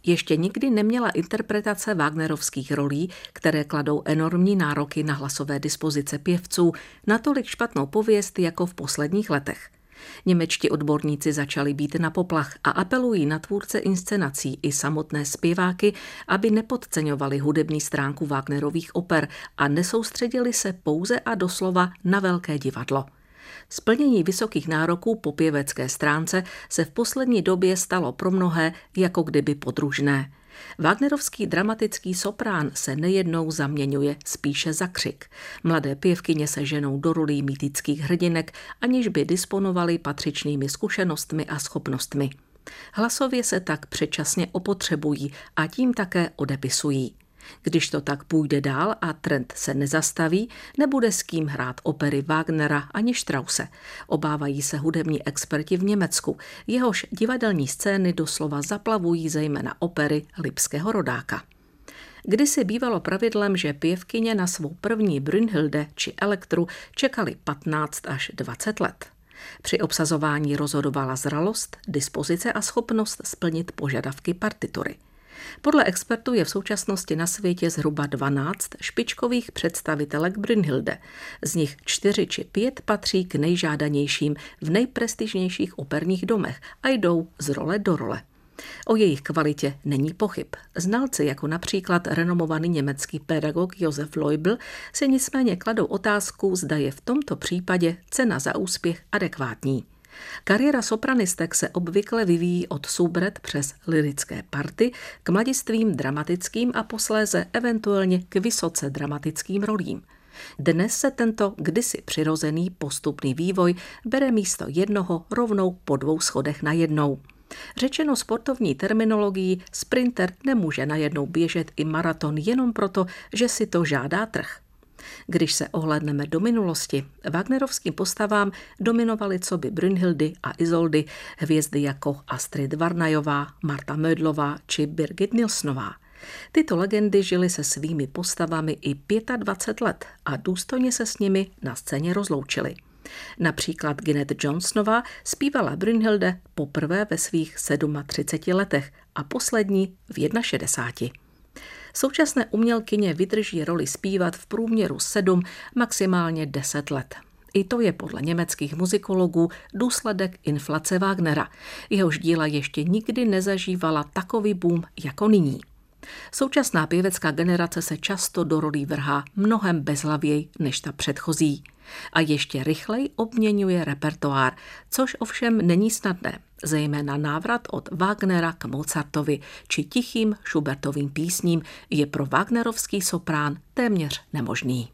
Ještě nikdy neměla interpretace wagnerovských rolí, které kladou enormní nároky na hlasové dispozice pěvců, natolik špatnou pověst jako v posledních letech. Němečtí odborníci začali být na poplach a apelují na tvůrce inscenací i samotné zpěváky, aby nepodceňovali hudební stránku Wagnerových oper a nesoustředili se pouze a doslova na velké divadlo. Splnění vysokých nároků po pěvecké stránce se v poslední době stalo pro mnohé jako kdyby podružné. Wagnerovský dramatický soprán se nejednou zaměňuje spíše za křik. Mladé pěvkyně se ženou do rolí mýtických hrdinek, aniž by disponovaly patřičnými zkušenostmi a schopnostmi. Hlasově se tak předčasně opotřebují a tím také odepisují. Když to tak půjde dál a trend se nezastaví, nebude s kým hrát opery Wagnera ani Strausse. Obávají se hudební experti v Německu, jehož divadelní scény doslova zaplavují zejména opery lipského rodáka. Kdysi bývalo pravidlem, že pěvkyně na svou první Brünnhilde či Elektru čekali 15 až 20 let. Při obsazování rozhodovala zralost, dispozice a schopnost splnit požadavky partitury. Podle expertů je v současnosti na světě zhruba 12 špičkových představitelek Brünnhilde. Z nich 4 či 5 patří k nejžádanějším v nejprestižnějších operních domech a jdou z role do role. O jejich kvalitě není pochyb. Znalci, jako například renomovaný německý pedagog Josef Leubl, si nicméně kladou otázku, zda je v tomto případě cena za úspěch adekvátní. Kariéra sopranistek se obvykle vyvíjí od soubrett přes lyrické party k mladistvým dramatickým a posléze eventuálně k vysoce dramatickým rolím. Dnes se tento kdysi přirozený postupný vývoj bere místo jednoho rovnou po 2 schodech najednou. Řečeno sportovní terminologií, sprinter nemůže najednou běžet i maraton jenom proto, že si to žádá trh. Když se ohlédneme do minulosti, wagnerovským postavám dominovaly coby Brünnhildy a Isoldy hvězdy jako Astrid Varnajová, Marta Mödlová či Birgit Nilssonová. Tyto legendy žily se svými postavami i 25 let a důstojně se s nimi na scéně rozloučily. Například Ginette Johnsonová zpívala Brünnhilde poprvé ve svých 37 letech a poslední v 61. Současné umělkyně vydrží roli zpívat v průměru 7, maximálně 10 let. I to je podle německých muzikologů důsledek inflace Wagnera. Jehož díla ještě nikdy nezažívala takový boom jako nyní. Současná pěvecká generace se často do rolí vrhá mnohem bezhlavěji než ta předchozí. A ještě rychleji obměňuje repertoár, což ovšem není snadné, zejména návrat od Wagnera k Mozartovi či tichým Schubertovým písním je pro wagnerovský soprán téměř nemožný.